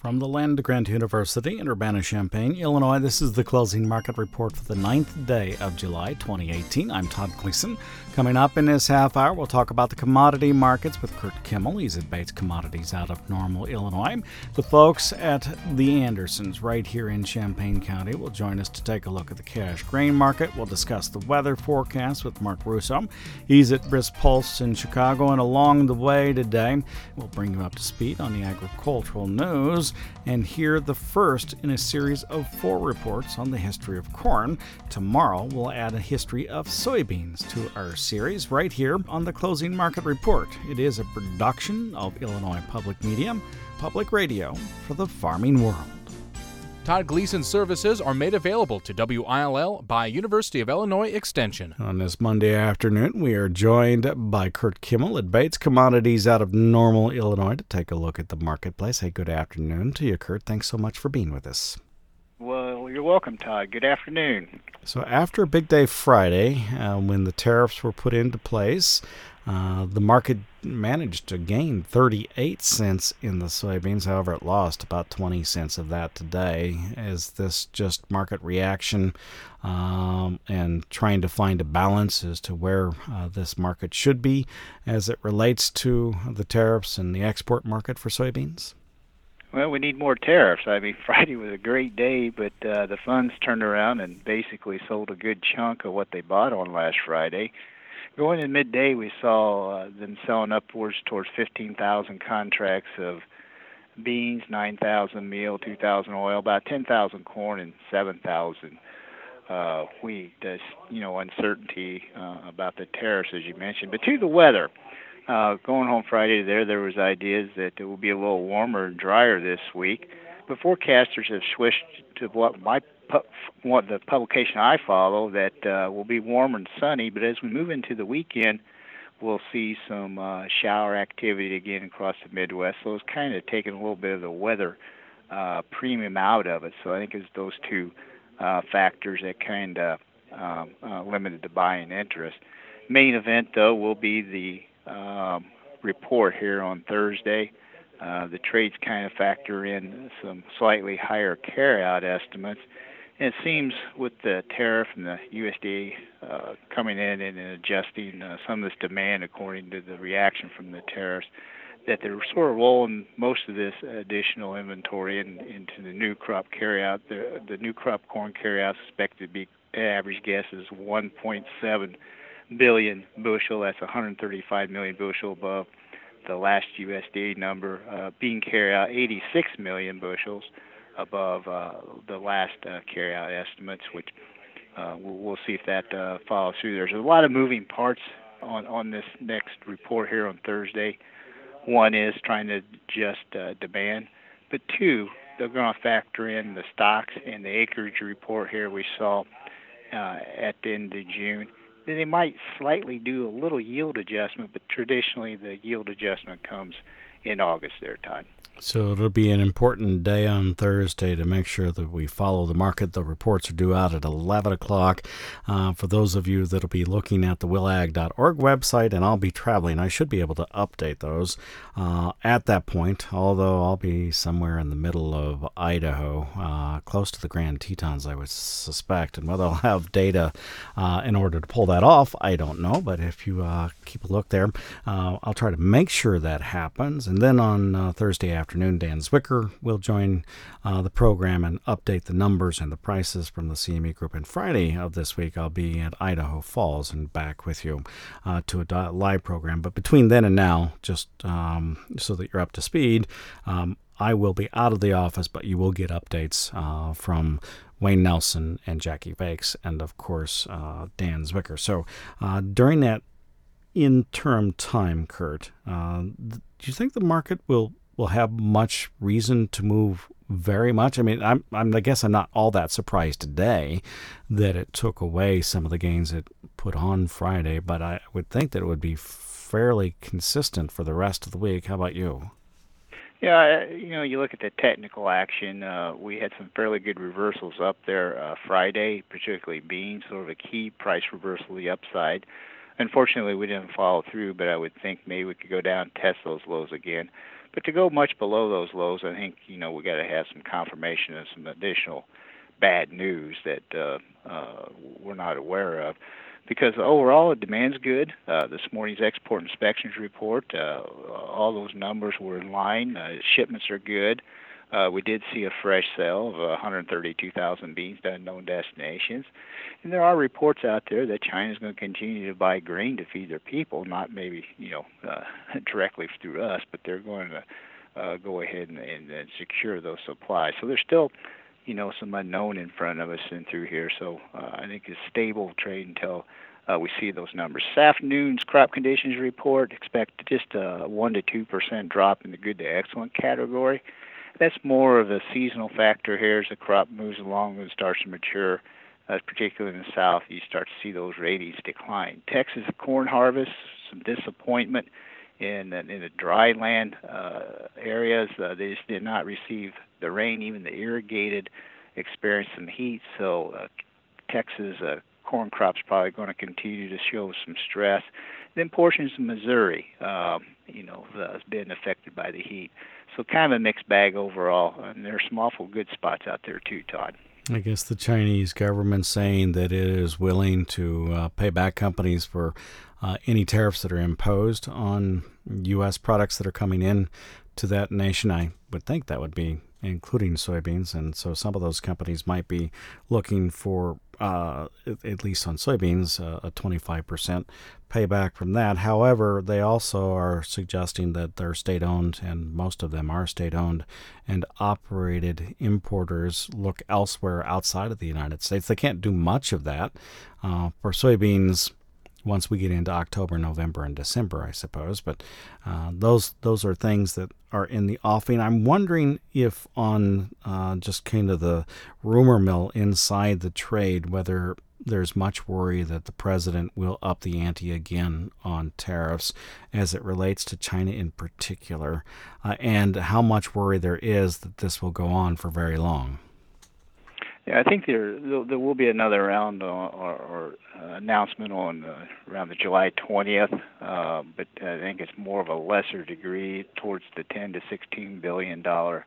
From the Land-Grant University in Urbana-Champaign, Illinois, this is the closing market report for the 9th day of July 2018. I'm Todd Gleason. Coming up in this half hour, we'll talk about the commodity markets with Kurt Kimmel. He's at Bates Commodities out of Normal, Illinois. The folks at the Andersons right here in Champaign County will join us to take a look at the cash grain market. We'll discuss the weather forecast with Mark Russo. He's at Brisk Pulse in Chicago, and along the way today, we'll bring you up to speed on the agricultural news and hear the first in a series of 4 reports on the history of corn. Tomorrow, we'll add a history of soybeans to our series right here on the Closing Market Report. It is a production of Illinois Public Media, public radio for the farming world. Todd Gleason services are made available to WILL by University of Illinois Extension. On this Monday afternoon, we are joined by Kurt Kimmel at Bates Commodities out of Normal, Illinois, to take a look at the marketplace. Hey, good afternoon to you, Kurt. Thanks so much for being with us. Well, you're welcome, Todd. Good afternoon. So after a big day Friday, when the tariffs were put into place, the market managed to gain 38 cents in the soybeans. However, it lost about 20 cents of that today. Is this just market reaction and trying to find a balance as to where this market should be as it relates to the tariffs and the export market for soybeans? Well, we need more tariffs. I mean, Friday was a great day, but the funds turned around and basically sold a good chunk of what they bought on last Friday. Going in midday, we saw them selling upwards towards 15,000 contracts of beans, 9,000 meal, 2,000 oil, about 10,000 corn, and 7,000 wheat. There's, uncertainty about the tariffs, as you mentioned. But to the weather, going home Friday there was ideas that it will be a little warmer and drier this week. But forecasters have switched to what the publication I follow, that will be warm and sunny. But as we move into the weekend, we'll see some shower activity again across the Midwest. So it's kind of taking a little bit of the weather premium out of it. So I think it's those two factors that kind of limited the buying interest. Main event, though, will be the report here on Thursday. The trades kind of factor in some slightly higher carryout estimates. And it seems with the tariff and the USDA coming in and adjusting some of this demand according to the reaction from the tariffs, that they're sort of rolling most of this additional inventory into the new crop carryout. The new crop corn carryout is expected to be, average guess is 1.7 billion bushel. That's 135 million bushel above the last USDA number. Bean carryout, 86 million bushels above the last carryout estimates, which we'll see if that follows through. There's a lot of moving parts on this next report here on Thursday. One is trying to adjust demand, but two, they're going to factor in the stocks and the acreage report here we saw at the end of June. They might slightly do a little yield adjustment, but traditionally the yield adjustment comes in August there, Todd. So it'll be an important day on Thursday to make sure that we follow the market. The reports are due out at 11 o'clock. For those of you that will be looking at the willag.org website, and I'll be traveling, I should be able to update those at that point, although I'll be somewhere in the middle of Idaho, close to the Grand Tetons, I would suspect. And whether I'll have data in order to pull that off, I don't know. But if you keep a look there, I'll try to make sure that happens. And then on Thursday afternoon, Dan Zwicker will join the program and update the numbers and the prices from the CME Group. And Friday of this week, I'll be at Idaho Falls and back with you to a live program. But between then and now, just so that you're up to speed, I will be out of the office, but you will get updates from Wayne Nelson and Jackie Vakes and, of course, Dan Zwicker. So during that interim time, Kurt, do you think the market will have much reason to move very much? I mean, I guess I'm not all that surprised today that it took away some of the gains it put on Friday, but I would think that it would be fairly consistent for the rest of the week. How about you? Yeah, you look at the technical action. We had some fairly good reversals up there Friday, particularly beans, sort of a key price reversal to the upside. Unfortunately, we didn't follow through, but I would think maybe we could go down and test those lows again. But to go much below those lows, I think, we got to have some confirmation of some additional bad news that we're not aware of. Because overall, the demand's good. This morning's export inspections report, all those numbers were in line. Shipments are good. We did see a fresh sale of 132,000 beans to unknown destinations. And there are reports out there that China's going to continue to buy grain to feed their people, not maybe, directly through us, but they're going to go ahead and secure those supplies. So there's still, some unknown in front of us and through here. So I think it's stable trade until we see those numbers. This afternoon's crop conditions report, expect just a 1 to 2% drop in the good to excellent category. That's more of a seasonal factor here as the crop moves along and starts to mature, particularly in the south. You start to see those ratings decline. Texas corn harvest, some disappointment in the dry land areas. They just did not receive the rain. Even the irrigated experienced some heat. So Texas corn crop's probably going to continue to show some stress. Then portions of Missouri, has been affected by the heat. So kind of a mixed bag overall, and there's some awful good spots out there too, Todd. I guess the Chinese government saying that it is willing to pay back companies for any tariffs that are imposed on U.S. products that are coming in to that nation. I would think that would be including soybeans, and so some of those companies might be looking for, at least on soybeans, a 25% payback from that. However, they also are suggesting that they're state-owned, and most of them are state-owned and operated importers look elsewhere outside of the United States. They can't do much of that. For soybeans, once we get into October, November, and December, I suppose. But those are things that are in the offing. I'm wondering if on just kind of the rumor mill inside the trade, whether there's much worry that the president will up the ante again on tariffs as it relates to China in particular, and how much worry there is that this will go on for very long. Yeah, I think there will be another round or announcement on around the July 20th, but I think it's more of a lesser degree towards the $10 to $16 billion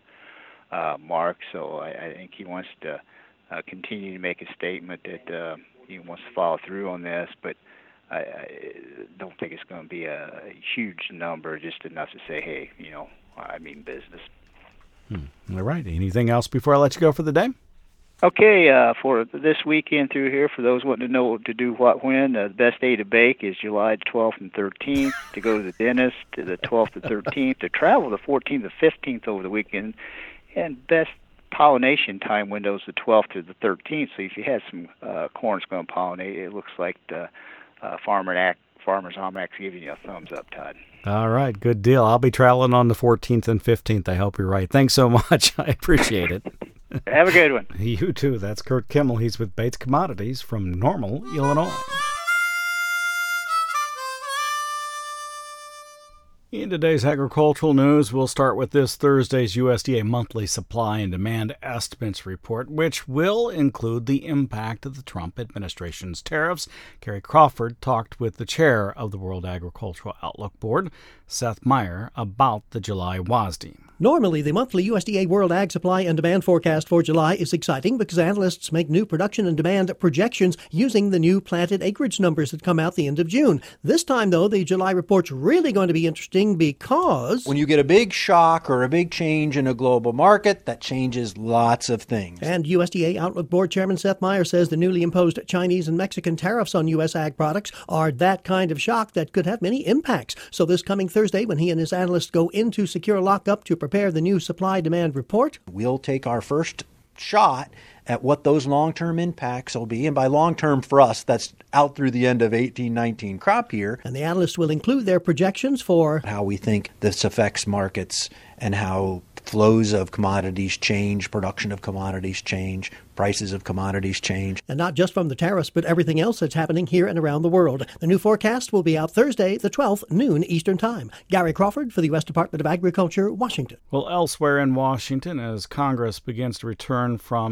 mark. So I think he wants to continue to make a statement that he wants to follow through on this, but I don't think it's going to be a huge number, just enough to say, hey, I mean business. All right. Anything else before I let you go for the day? Okay, for this weekend through here, for those wanting to know what to do, what, when, the best day to bake is July 12th and 13th, to go to the dentist to the 12th to 13th, to travel the 14th to 15th over the weekend, and best pollination time window is the 12th to the 13th. So if you have some corn that's going to pollinate, it looks like the Farmer's Almanac's giving you a thumbs up, Todd. All right, good deal. I'll be traveling on the 14th and 15th. I hope you're right. Thanks so much. I appreciate it. Have a good one. You too. That's Kurt Kimmel. He's with Bates Commodities from Normal, Illinois. In today's agricultural news, we'll start with this Thursday's USDA monthly supply and demand estimates report, which will include the impact of the Trump administration's tariffs. Gary Crawford talked with the chair of the World Agricultural Outlook Board, Seth Meyer, about the July WASDE. Normally, the monthly USDA World Ag Supply and Demand forecast for July is exciting because analysts make new production and demand projections using the new planted acreage numbers that come out the end of June. This time, though, the July report's really going to be interesting because when you get a big shock or a big change in a global market, that changes lots of things. And USDA Outlook Board Chairman Seth Meyer says the newly imposed Chinese and Mexican tariffs on U.S. ag products are that kind of shock that could have many impacts. So this coming Thursday, when he and his analysts go into secure lockup to prepare the new supply-demand report, we'll take our first shot at what those long-term impacts will be. And by long-term for us, that's out through the end of 18-19 crop year. And the analysts will include their projections for how we think this affects markets and how flows of commodities change, production of commodities change, prices of commodities change. And not just from the tariffs, but everything else that's happening here and around the world. The new forecast will be out Thursday, the 12th, noon Eastern Time. Gary Crawford for the U.S. Department of Agriculture, Washington. Well, elsewhere in Washington, as Congress begins to return from its long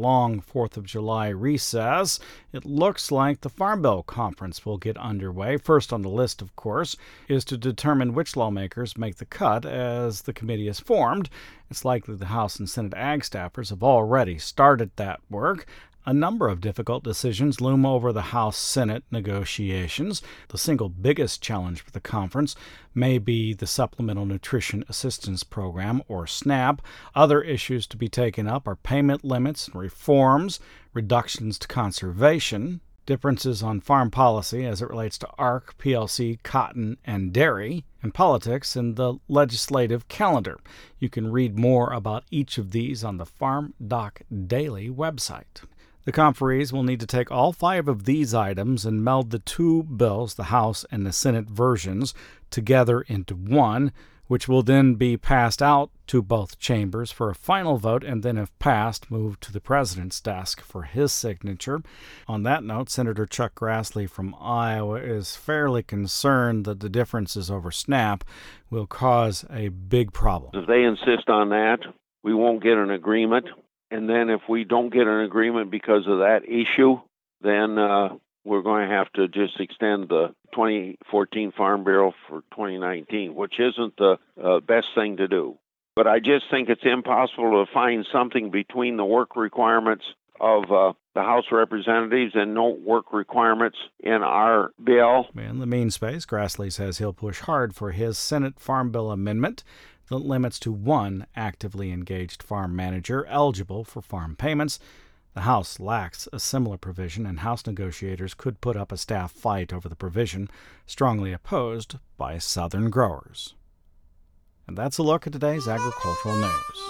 long 4th of July recess, it looks like the Farm Bill Conference will get underway. First on the list, of course, is to determine which lawmakers make the cut as the committee is formed. It's likely the House and Senate Ag staffers have already started that work. A number of difficult decisions loom over the House-Senate negotiations. The single biggest challenge for the conference may be the Supplemental Nutrition Assistance Program, or SNAP. Other issues to be taken up are payment limits and reforms, reductions to conservation, differences on farm policy as it relates to ARC, PLC, cotton, and dairy, and politics in the legislative calendar. You can read more about each of these on the Farm Doc Daily website. The conferees will need to take all 5 of these items and meld the 2 bills, the House and the Senate versions, together into one, which will then be passed out to both chambers for a final vote and then, if passed, moved to the president's desk for his signature. On that note, Senator Chuck Grassley from Iowa is fairly concerned that the differences over SNAP will cause a big problem. If they insist on that, we won't get an agreement. And then if we don't get an agreement because of that issue, then we're going to have to just extend the 2014 Farm Bill for 2019, which isn't the best thing to do. But I just think it's impossible to find something between the work requirements of the House of Representatives and no work requirements in our bill. In the mean space, Grassley says he'll push hard for his Senate Farm Bill amendment that limits to 1 actively engaged farm manager eligible for farm payments. The House lacks a similar provision, and House negotiators could put up a staff fight over the provision, strongly opposed by Southern growers. And that's a look at today's agricultural news.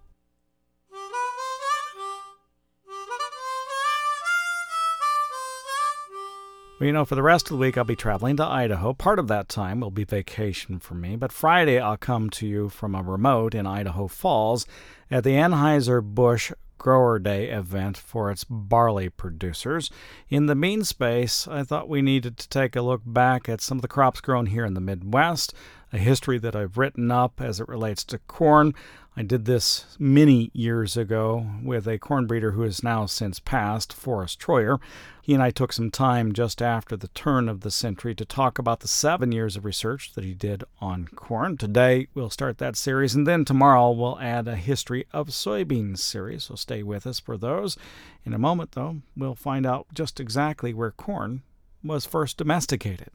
Well, for the rest of the week, I'll be traveling to Idaho. Part of that time will be vacation for me, but Friday I'll come to you from a remote in Idaho Falls at the Anheuser-Busch Grower Day event for its barley producers. In the mean space, I thought we needed to take a look back at some of the crops grown here in the Midwest, a history that I've written up as it relates to corn. I did this many years ago with a corn breeder who has now since passed, Forrest Troyer. He and I took some time just after the turn of the century to talk about the 7 years of research that he did on corn. Today, we'll start that series, and then tomorrow we'll add a history of soybeans series, so stay with us for those. In a moment, though, we'll find out just exactly where corn was first domesticated.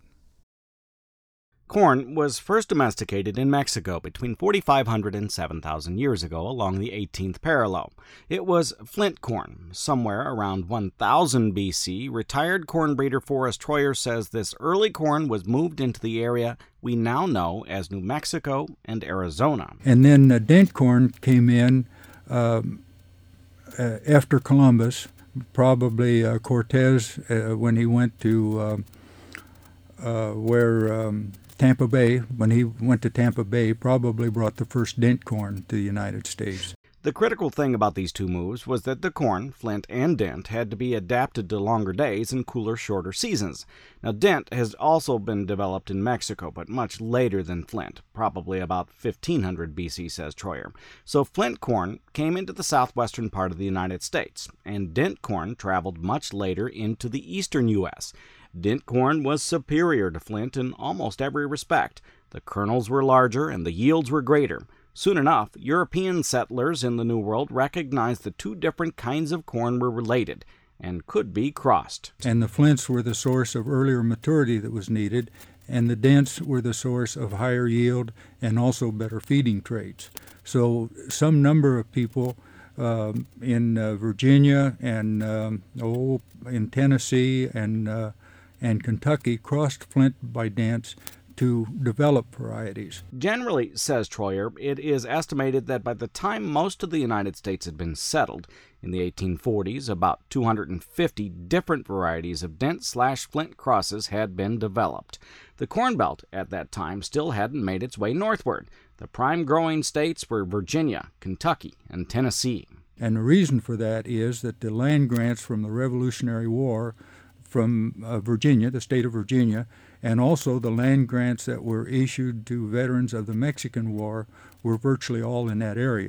Corn was first domesticated in Mexico between 4,500 and 7,000 years ago along the 18th parallel. It was flint corn. Somewhere around 1000 BC, retired corn breeder Forrest Troyer says this early corn was moved into the area we now know as New Mexico and Arizona. And then dent corn came in after Columbus, probably Cortez when he went to Tampa Bay, when he went to Tampa Bay, probably brought the first dent corn to the United States. The critical thing about these two moves was that the corn, flint and dent, had to be adapted to longer days and cooler, shorter seasons. Now, dent has also been developed in Mexico, but much later than flint, probably about 1500 BC, says Troyer. So flint corn came into the southwestern part of the United States, and dent corn traveled much later into the eastern U.S., Dent corn was superior to flint in almost every respect. The kernels were larger and the yields were greater. Soon enough, European settlers in the New World recognized the 2 different kinds of corn were related and could be crossed. And the flints were the source of earlier maturity that was needed, and the dents were the source of higher yield and also better feeding traits. So some number of people in Virginia and in Tennessee and Kentucky crossed flint by dents to develop varieties. Generally, says Troyer, it is estimated that by the time most of the United States had been settled, in the 1840s, about 250 different varieties of dent/flint crosses had been developed. The Corn Belt at that time still hadn't made its way northward. The prime growing states were Virginia, Kentucky, and Tennessee. And the reason for that is that the land grants from the Revolutionary War from Virginia, the state of Virginia, and also the land grants that were issued to veterans of the Mexican War were virtually all in that area.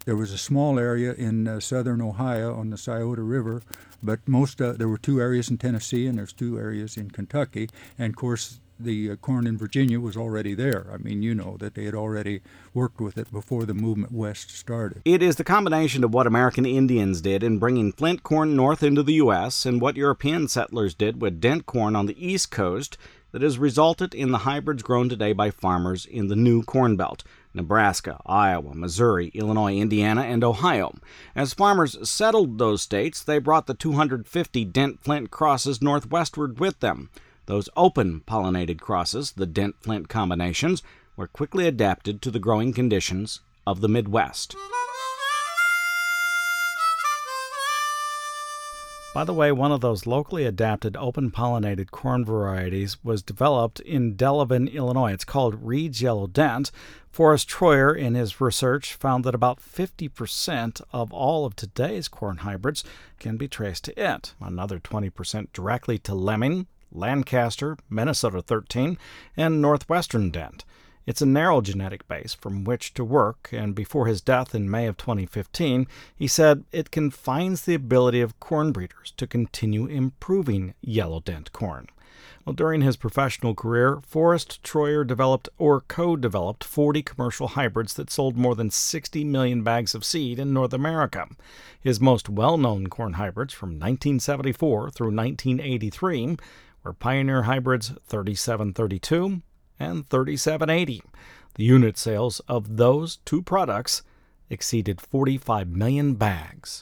There was a small area in southern Ohio on the Scioto River, but there were 2 areas in Tennessee and there's 2 areas in Kentucky. And, of course, the corn in Virginia was already there. I mean, you know that they had already worked with it before the movement west started. It is the combination of what American Indians did in bringing flint corn north into the U.S. and what European settlers did with dent corn on the East Coast that has resulted in the hybrids grown today by farmers in the new Corn Belt: Nebraska, Iowa, Missouri, Illinois, Indiana, and Ohio. As farmers settled those states, they brought the 250 dent-flint crosses northwestward with them. Those open-pollinated crosses, the dent-flint combinations, were quickly adapted to the growing conditions of the Midwest. By the way, one of those locally adapted open-pollinated corn varieties was developed in Delavan, Illinois. It's called Reed's Yellow Dent. Forrest Troyer, in his research, found that about 50% of all of today's corn hybrids can be traced to it. Another 20% directly to Lemming, Lancaster, Minnesota 13, and Northwestern Dent. It's a narrow genetic base from which to work, and before his death in May of 2015, he said it confines the ability of corn breeders to continue improving yellow dent corn. Well, during his professional career, Forrest Troyer developed or co-developed 40 commercial hybrids that sold more than 60 million bags of seed in North America. His most well-known corn hybrids from 1974 through 1983 were Pioneer hybrids 3732 and 3780. The unit sales of those 2 products exceeded 45 million bags.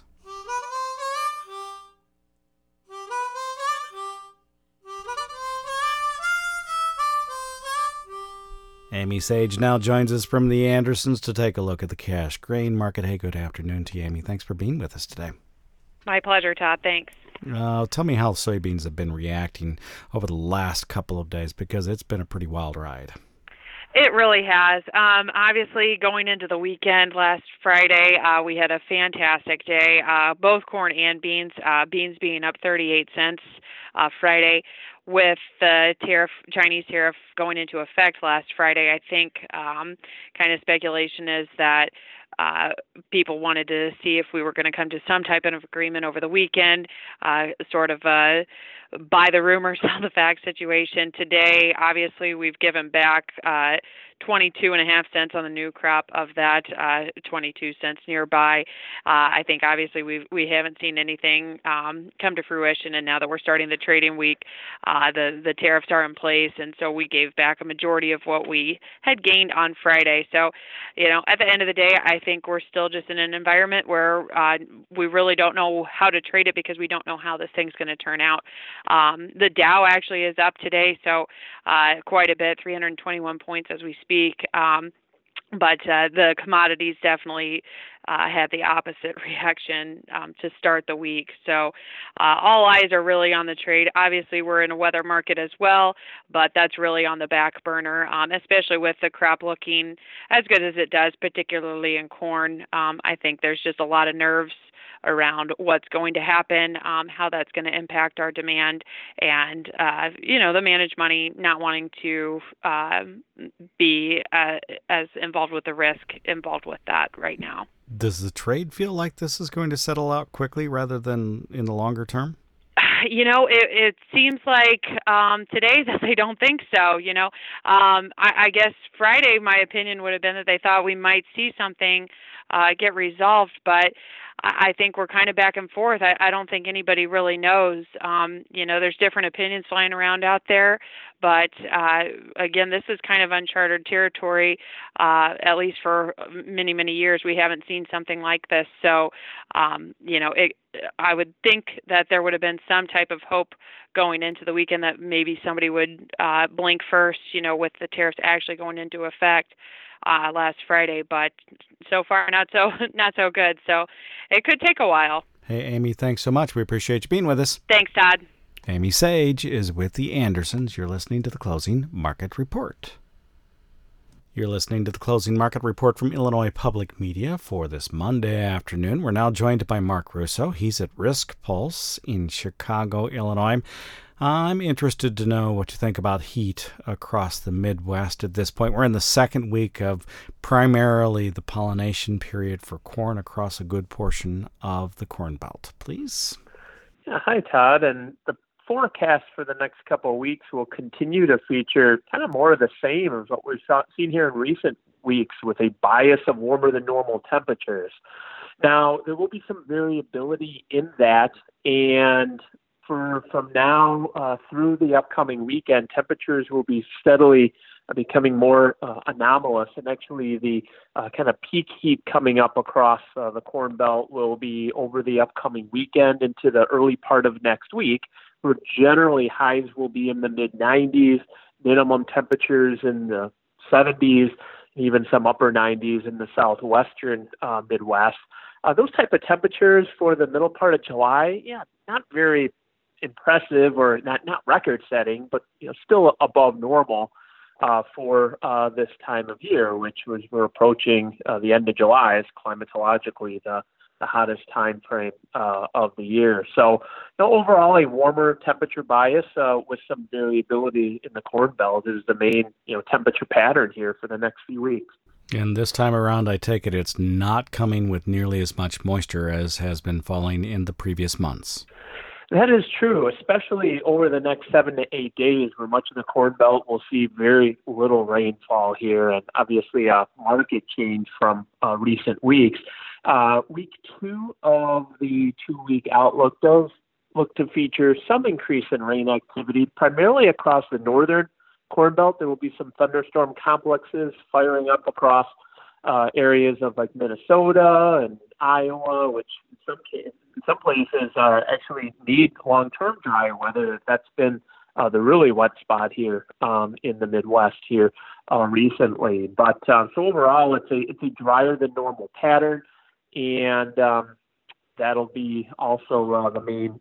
Amy Sage now joins us from the Andersons to take a look at the cash grain market. Hey, good afternoon to you, Amy. Thanks for being with us today. My pleasure, Todd. Thanks. Tell me how soybeans have been reacting over the last couple of days, because it's been a pretty wild ride. It really has. Obviously, going into the weekend last Friday, we had a fantastic day, both corn and beans, beans being up 38 cents Friday. With the Chinese tariff going into effect last Friday, I think kind of speculation is that people wanted to see if we were going to come to some type of agreement over the weekend, sort of buy the rumor, sell the fact situation. Today, obviously, we've given back 22.5 cents on the new crop of that, 22 cents nearby. I think obviously we haven't seen anything come to fruition, and now that we're starting the trading week, the tariffs are in place, and so we gave back a majority of what we had gained on Friday. So, at the end of the day, I think we're still just in an environment where we really don't know how to trade it because we don't know how this thing's going to turn out. The Dow actually is up today, so quite a bit, 321 points as we speak. But the commodities definitely had the opposite reaction to start the week. So all eyes are really on the trade. Obviously, we're in a weather market as well, but that's really on the back burner, especially with the crop looking as good as it does, particularly in corn. I think there's just a lot of nerves around what's going to happen, how that's going to impact our demand, and, the managed money not wanting to be as involved with the risk involved with that right now. Does the trade feel like this is going to settle out quickly rather than in the longer term? It seems like today that they don't think so. I guess Friday, my opinion would have been that they thought we might see something get resolved, but I think we're kind of back and forth. I don't think anybody really knows. There's different opinions flying around out there, but again, this is kind of uncharted territory. At least for many, many years, we haven't seen something like this. So, I would think that there would have been some type of hope going into the weekend that maybe somebody would blink first, with the tariffs actually going into effect last Friday, but so far not so good. So it could take a while. Hey, Amy, thanks so much. We appreciate you being with us. Thanks, Todd. Amy Sage is with the Andersons. You're listening to the Closing Market Report. You're listening to the Closing Market Report from Illinois Public Media for this Monday afternoon. We're now joined by Mark Russo. He's at Risk Pulse in Chicago, Illinois. I'm interested to know what you think about heat across the Midwest at this point. We're in the second week of primarily the pollination period for corn across a good portion of the Corn Belt. Please. Yeah, hi, Todd. And the forecast for the next couple of weeks will continue to feature kind of more of the same as what we've seen here in recent weeks, with a bias of warmer than normal temperatures. Now, there will be some variability in that, and from now through the upcoming weekend, temperatures will be steadily becoming more anomalous, and actually the kind of peak heat coming up across the Corn Belt will be over the upcoming weekend into the early part of next week, where generally highs will be in the mid-90s, minimum temperatures in the 70s, even some upper 90s in the southwestern Midwest. Those type of temperatures for the middle part of July, not very impressive, or not record-setting, but still above normal for this time of year, which was we're approaching the end of July, is climatologically the hottest time frame of the year. So overall, a warmer temperature bias with some variability in the Corn Belt is the main temperature pattern here for the next few weeks. And this time around, I take it it's not coming with nearly as much moisture as has been falling in the previous months. That is true, especially over the next 7 to 8 days, where much of the Corn Belt will see very little rainfall here, and obviously a market change from recent weeks. Week 2 of the 2-week outlook does look to feature some increase in rain activity, primarily across the northern Corn Belt. There will be some thunderstorm complexes firing up across areas of like Minnesota and Iowa, which in some places actually need long-term dry weather. That's been the really wet spot here in the Midwest here recently. But so overall, it's a drier than normal pattern, and that'll be also the main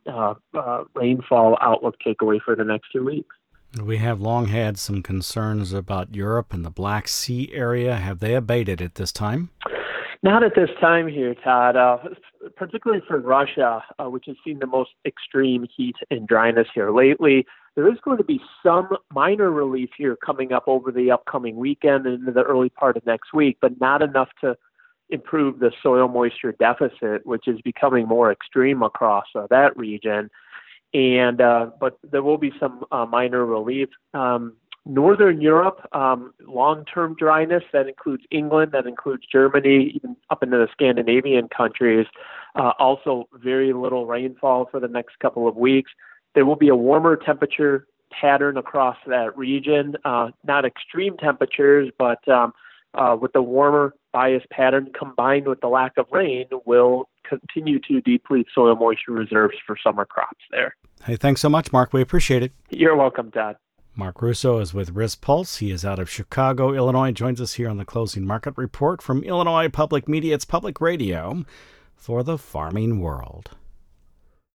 rainfall outlook takeaway for the next 2 weeks. We have long had some concerns about Europe and the Black Sea area. Have they abated at this time? Not at this time here, Todd, particularly for Russia, which has seen the most extreme heat and dryness here lately. There is going to be some minor relief here coming up over the upcoming weekend and into the early part of next week, but not enough to improve the soil moisture deficit, which is becoming more extreme across that region. And but there will be some minor relief. Northern Europe, long-term dryness, that includes England, that includes Germany, even up into the Scandinavian countries. Also very little rainfall for the next couple of weeks. There will be a warmer temperature pattern across that region. Not extreme temperatures, but with the warmer bias pattern combined with the lack of rain will continue to deplete soil moisture reserves for summer crops there. Hey, thanks so much, Mark. We appreciate it. You're welcome, Todd. Mark Russo is with RisPulse. He is out of Chicago, Illinois. Joins us here on the Closing Market Report from Illinois Public Media. It's public radio for the farming world.